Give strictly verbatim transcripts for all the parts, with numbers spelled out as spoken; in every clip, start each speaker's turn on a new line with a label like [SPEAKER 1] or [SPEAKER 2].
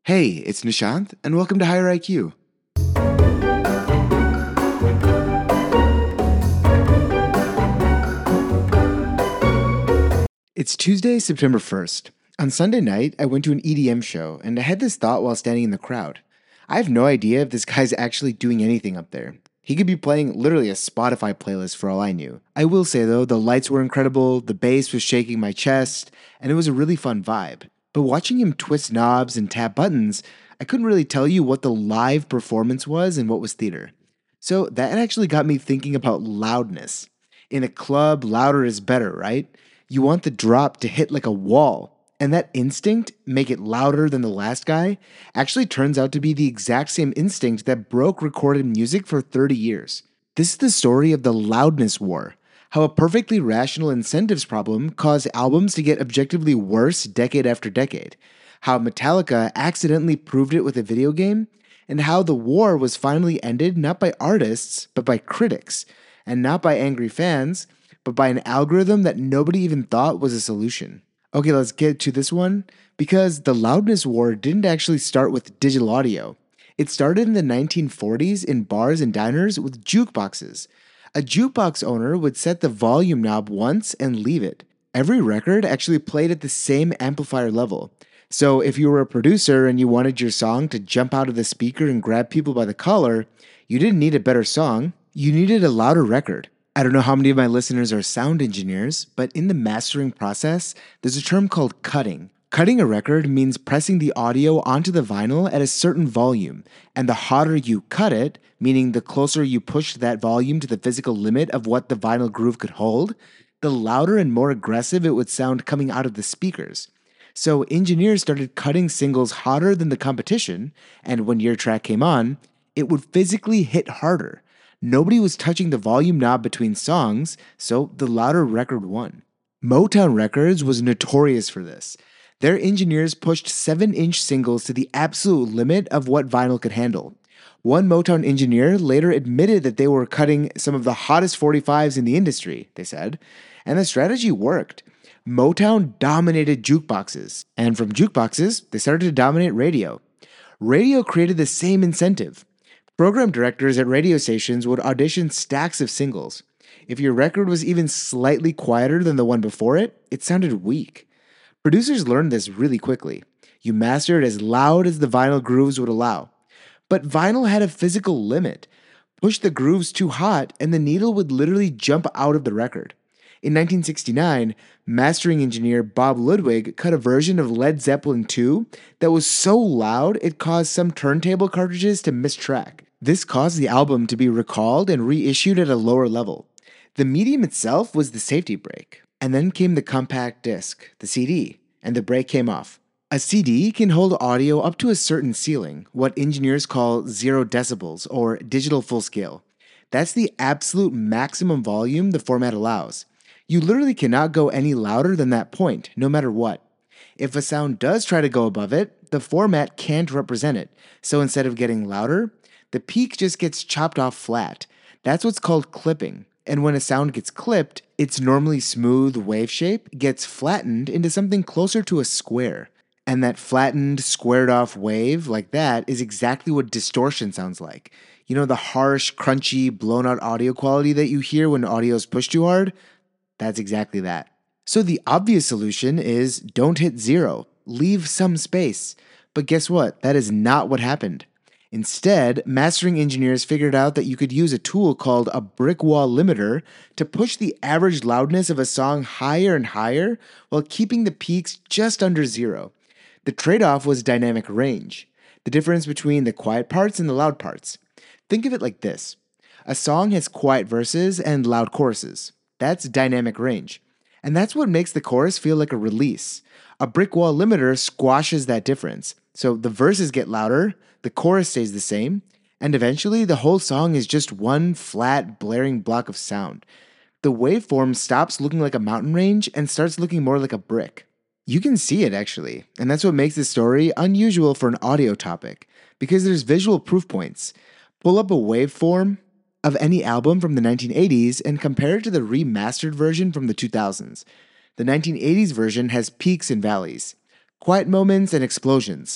[SPEAKER 1] Hey, it's Nishant, and welcome to Higher I Q. It's Tuesday, September first. On Sunday night, I went to an E D M show, and I had this thought while standing in the crowd. I have no idea if this guy's actually doing anything up there. He could be playing literally a Spotify playlist for all I knew. I will say though, the lights were incredible, the bass was shaking my chest, and it was a really fun vibe. But watching him twist knobs and tap buttons, I couldn't really tell you what the live performance was and what was theater. So that actually got me thinking about loudness. In a club, louder is better, right? You want the drop to hit like a wall. And that instinct, make it louder than the last guy, actually turns out to be the exact same instinct that broke recorded music for thirty years. This is the story of the loudness war. How a perfectly rational incentives problem caused albums to get objectively worse decade after decade. How Metallica accidentally proved it with a video game. And how the war was finally ended not by artists, but by critics. And not by angry fans, but by an algorithm that nobody even thought was a solution. Okay, let's get to this one, because the loudness war didn't actually start with digital audio. It started in the nineteen forties in bars and diners with jukeboxes. A jukebox owner would set the volume knob once and leave it. Every record actually played at the same amplifier level. So if you were a producer and you wanted your song to jump out of the speaker and grab people by the collar, you didn't need a better song, you needed a louder record. I don't know how many of my listeners are sound engineers, but in the mastering process, there's a term called cutting. Cutting a record means pressing the audio onto the vinyl at a certain volume, and the hotter you cut it, meaning the closer you push that volume to the physical limit of what the vinyl groove could hold, the louder and more aggressive it would sound coming out of the speakers. So engineers started cutting singles hotter than the competition, and when your track came on, it would physically hit harder. Nobody was touching the volume knob between songs, so the louder record won. Motown Records was notorious for this. Their engineers pushed seven inch singles to the absolute limit of what vinyl could handle. One Motown engineer later admitted that they were cutting some of the hottest forty-fives in the industry, they said, and the strategy worked. Motown dominated jukeboxes, and from jukeboxes, they started to dominate radio. Radio created the same incentive. Program directors at radio stations would audition stacks of singles. If your record was even slightly quieter than the one before it, it sounded weak. Producers learned this really quickly. You master it as loud as the vinyl grooves would allow. But vinyl had a physical limit. Push the grooves too hot, and the needle would literally jump out of the record. In nineteen sixty-nine, mastering engineer Bob Ludwig cut a version of Led Zeppelin two that was so loud it caused some turntable cartridges to mistrack. This caused the album to be recalled and reissued at a lower level. The medium itself was the safety brake. And then came the compact disc, the C D, and the brake came off. A C D can hold audio up to a certain ceiling, what engineers call zero decibels or digital full scale. That's the absolute maximum volume the format allows. You literally cannot go any louder than that point, no matter what. If a sound does try to go above it, the format can't represent it. So instead of getting louder, the peak just gets chopped off flat. That's what's called clipping. And when a sound gets clipped, its normally smooth wave shape gets flattened into something closer to a square. And that flattened, squared off wave like that is exactly what distortion sounds like. You know, the harsh, crunchy, blown out audio quality that you hear when audio is pushed too hard? That's exactly that. So the obvious solution is don't hit zero. Leave some space. But guess what? That is not what happened. Instead, mastering engineers figured out that you could use a tool called a brick wall limiter to push the average loudness of a song higher and higher while keeping the peaks just under zero. The trade-off was dynamic range, the difference between the quiet parts and the loud parts. Think of it like this. A song has quiet verses and loud choruses. That's dynamic range. And that's what makes the chorus feel like a release. A brick wall limiter squashes that difference. So the verses get louder, the chorus stays the same, and eventually the whole song is just one flat, blaring block of sound. The waveform stops looking like a mountain range and starts looking more like a brick. You can see it actually, and that's what makes this story unusual for an audio topic, because there's visual proof points. Pull up a waveform of any album from the nineteen eighties and compare it to the remastered version from the two thousands. The nineteen eighties version has peaks and valleys, quiet moments and explosions.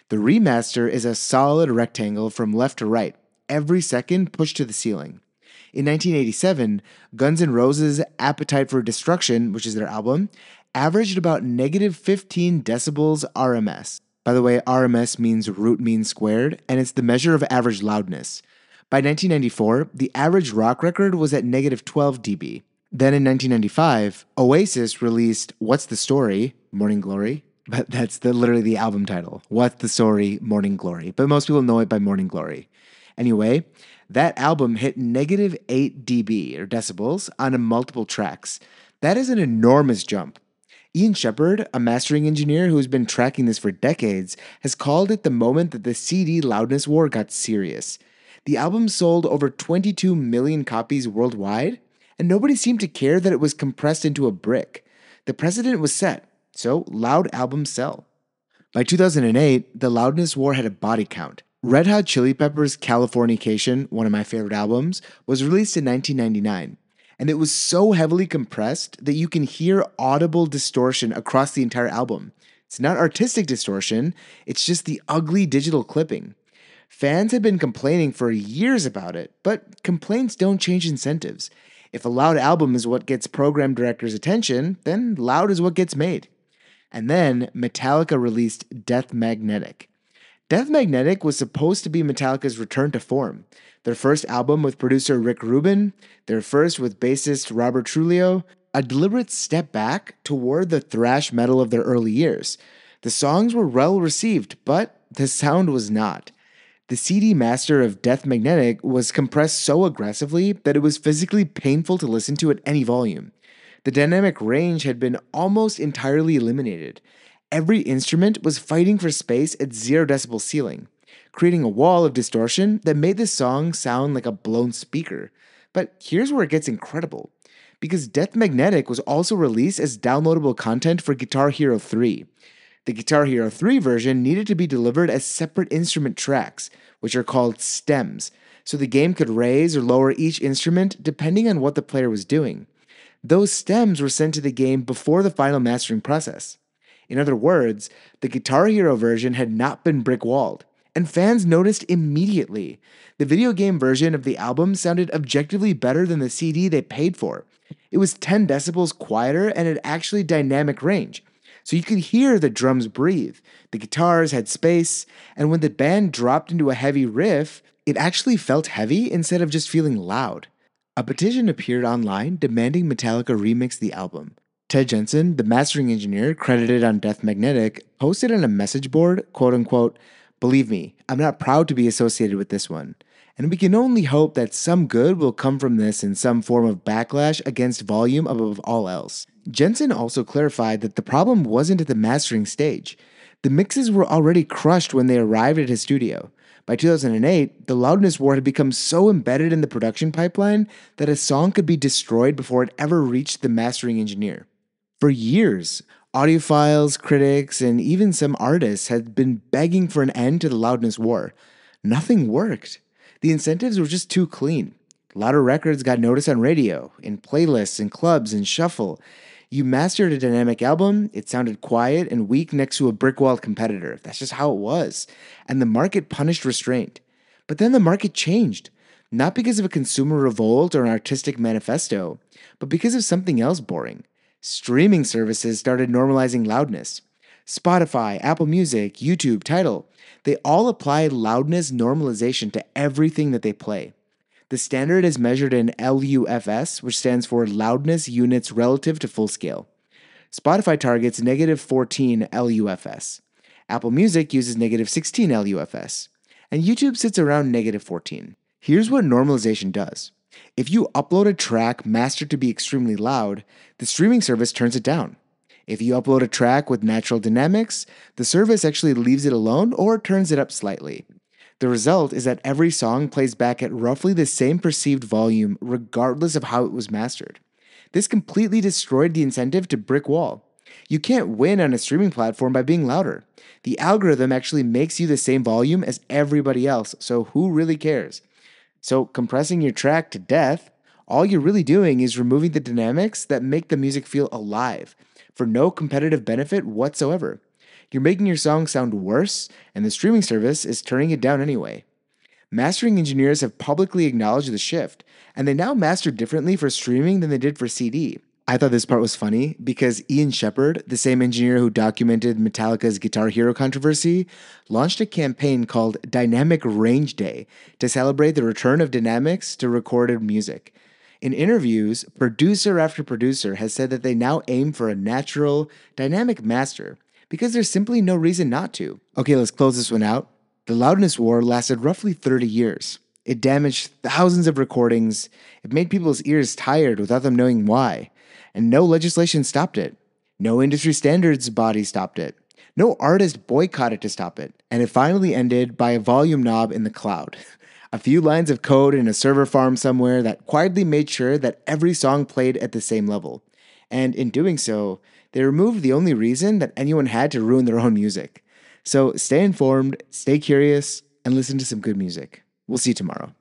[SPEAKER 1] The remaster is a solid rectangle from left to right, every second pushed to the ceiling. In nineteen eighty-seven, Guns N' Roses' Appetite for Destruction, which is their album, averaged about negative fifteen decibels R M S. By the way, R M S means root mean squared, and it's the measure of average loudness. By nineteen ninety-four, the average rock record was at negative twelve decibels. Then in nineteen ninety-five, Oasis released What's the Story? Morning Glory. But that's the, literally the album title. What's the Story? Morning Glory. But most people know it by Morning Glory. Anyway, that album hit negative eight decibels or decibels on multiple tracks. That is an enormous jump. Ian Shepherd, a mastering engineer who has been tracking this for decades, has called it the moment that the C D loudness war got serious. The album sold over twenty-two million copies worldwide, and nobody seemed to care that it was compressed into a brick. The precedent was set, so loud albums sell. By two thousand eight, the loudness war had a body count. Red Hot Chili Peppers' Californication, one of my favorite albums, was released in nineteen ninety-nine, and it was so heavily compressed that you can hear audible distortion across the entire album. It's not artistic distortion, it's just the ugly digital clipping. Fans had been complaining for years about it, but complaints don't change incentives. If a loud album is what gets program directors' attention, then loud is what gets made. And then Metallica released Death Magnetic. Death Magnetic was supposed to be Metallica's return to form. Their first album with producer Rick Rubin, their first with bassist Robert Trujillo, a deliberate step back toward the thrash metal of their early years. The songs were well received, but the sound was not. The C D master of Death Magnetic was compressed so aggressively that it was physically painful to listen to at any volume. The dynamic range had been almost entirely eliminated. Every instrument was fighting for space at zero decibel ceiling, creating a wall of distortion that made the song sound like a blown speaker. But here's where it gets incredible. Because Death Magnetic was also released as downloadable content for Guitar Hero three. The Guitar Hero three version needed to be delivered as separate instrument tracks, which are called stems, so the game could raise or lower each instrument depending on what the player was doing. Those stems were sent to the game before the final mastering process. In other words, the Guitar Hero version had not been brick-walled, and fans noticed immediately. The video game version of the album sounded objectively better than the C D they paid for. It was ten decibels quieter and had actually dynamic range, so you could hear the drums breathe, the guitars had space, and when the band dropped into a heavy riff, it actually felt heavy instead of just feeling loud. A petition appeared online demanding Metallica remix the album. Ted Jensen, the mastering engineer credited on Death Magnetic, posted on a message board, quote-unquote, "Believe me, I'm not proud to be associated with this one, and we can only hope that some good will come from this in some form of backlash against volume above all else." Jensen also clarified that the problem wasn't at the mastering stage. The mixes were already crushed when they arrived at his studio. By two thousand eight, the loudness war had become so embedded in the production pipeline that a song could be destroyed before it ever reached the mastering engineer. For years, audiophiles, critics, and even some artists had been begging for an end to the loudness war. Nothing worked. The incentives were just too clean. Louder records got noticed on radio, in playlists, in clubs, in shuffle. You mastered a dynamic album, it sounded quiet and weak next to a brick-walled competitor. That's just how it was. And the market punished restraint. But then the market changed. Not because of a consumer revolt or an artistic manifesto, but because of something else boring. Streaming services started normalizing loudness. Spotify, Apple Music, YouTube, Tidal, they all apply loudness normalization to everything that they play. The standard is measured in L U F S, which stands for loudness units relative to full scale. Spotify targets negative fourteen L U F S. Apple Music uses negative sixteen L U F S. And YouTube sits around negative fourteen. Here's what normalization does. If you upload a track mastered to be extremely loud, the streaming service turns it down. If you upload a track with natural dynamics, the service actually leaves it alone or turns it up slightly. The result is that every song plays back at roughly the same perceived volume regardless of how it was mastered. This completely destroyed the incentive to brick wall. You can't win on a streaming platform by being louder. The algorithm actually makes you the same volume as everybody else, so who really cares? So compressing your track to death, all you're really doing is removing the dynamics that make the music feel alive, for no competitive benefit whatsoever. You're making your song sound worse, and the streaming service is turning it down anyway. Mastering engineers have publicly acknowledged the shift, and they now master differently for streaming than they did for C D. I thought this part was funny because Ian Shepherd, the same engineer who documented Metallica's Guitar Hero controversy, launched a campaign called Dynamic Range Day to celebrate the return of dynamics to recorded music. In interviews, producer after producer has said that they now aim for a natural, dynamic master because there's simply no reason not to. Okay, let's close this one out. The loudness war lasted roughly thirty years. It damaged thousands of recordings, it made people's ears tired without them knowing why, and no legislation stopped it. No industry standards body stopped it. No artist boycotted to stop it. And it finally ended by a volume knob in the cloud. A few lines of code in a server farm somewhere that quietly made sure that every song played at the same level. And in doing so, they removed the only reason that anyone had to ruin their own music. So stay informed, stay curious, and listen to some good music. We'll see you tomorrow.